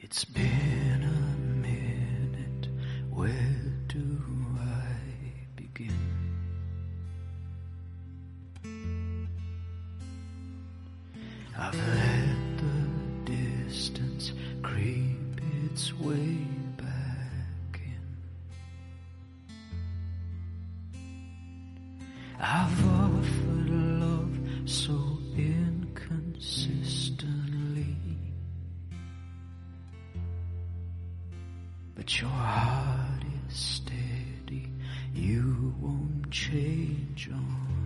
It's been a minute, where do I begin? I've let the distance creep its way back in. I've offered love so inconsistently, but your heart is steady, you won't change on